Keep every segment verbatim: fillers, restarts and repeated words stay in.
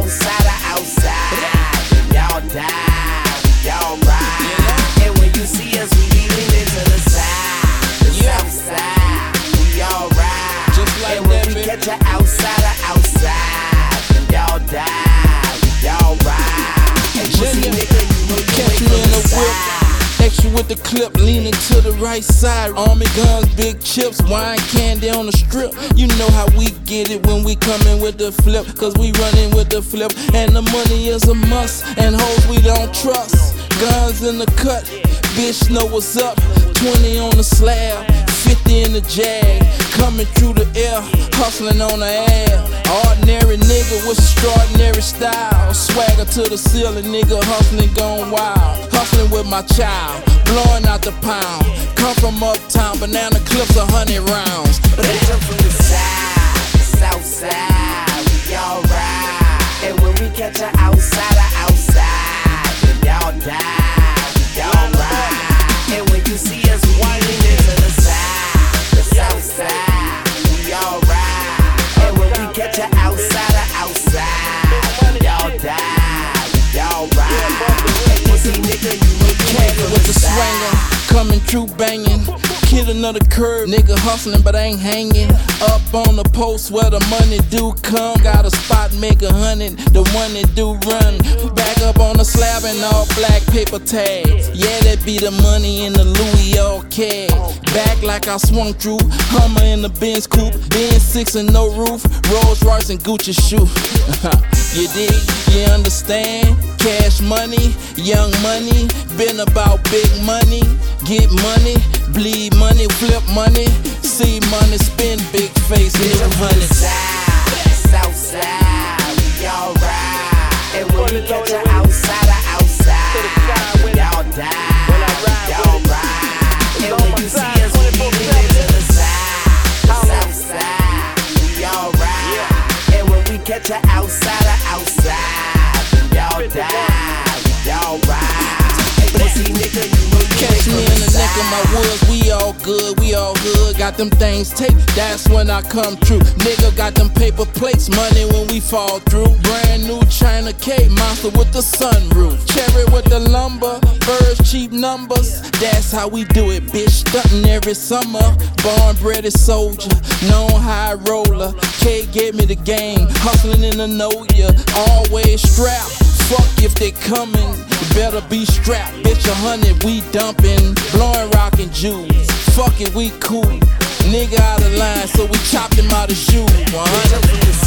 outside of outside, y'all die, y'all ride. And when you see us, we be leaning to the side, the south side, we all ride. Just like and when that, we baby. catch you outside of outside, y'all die, y'all ride. And pussy nigga, you know you Catch ain't me from in the the whip. side. Extra with the clip, leaning to the right side. Army guns, big chips, wine candy on the strip. You know how we get it when we coming with the flip, cause we running with the flip. And the money is a must, and hoes we don't trust. Guns in the cut, bitch know what's up. Twenty on the slab, fifty in the jag. Coming through the air, hustling on the air. Ordinary nigga with extraordinary style. Swagger to the ceiling, nigga hustling gone wild. Hustling with my child, blowing out the pound. Come from uptown, banana clips a hundred rounds. But they come from the side, the south side, we all ride. And when we catch her outside of outside, then y'all die, y'all ride. And when you see us winding into the side, the south side, we all ride. And when we catch her outside of outside, y'all die, y'all ride. And pussy nigga, you know you ain't Cat from with the the side. swanger, coming through banging. Kid another curve, nigga hustling but ain't hanging. Up on the post where the money do come. Got a spot, make a hundred, the one that do run. Back up on the slab and all black paper tags. Yeah, that be the money in the Louis all cash. Back like I swung through, Hummer in the Benz coupe. Benz six and no roof, Rolls Royce and Gucci shoe. You dig, you understand? Cash money, young money, been about big money. Get money, bleed money, flip money, see money, spend big face, new honey. South side, we all ride. And when we catch you outside of outside, y'all die, y'all ride. And when you see us, we leaning to the side, the south side, we all ride. And when we catch you outside of outside, y'all die, y'all ride. Pussy nigga, you know you Catch me in the neck of my woods, we all good, we all hood. Got them things taped, that's when I come true. Nigga got them paper plates, money when we fall through. Brand new China K, monster with the sunroof. Cherry with the lumber, birds cheap numbers. That's how we do it, bitch, stuntin' every summer. Born bred a soldier, known high roller. K gave me the game, hustling in the know ya. Always strapped, fuck if they coming. Better be strapped, bitch, a hundred, we dumping. Blowing rockin' Jews, fuck it, we cool. Nigga out of line, so we chopped him out of shoes. one hundred,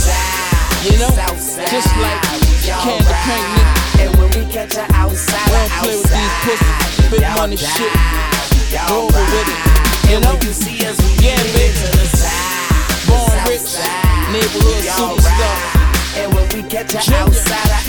you know, just like Candy Paint, nigga. And when we catch her outside, We don't play with these pussies, big money shit. Go over with it, you know. Yeah, baby, born rich, neighborhood superstar. And when we catch her outside,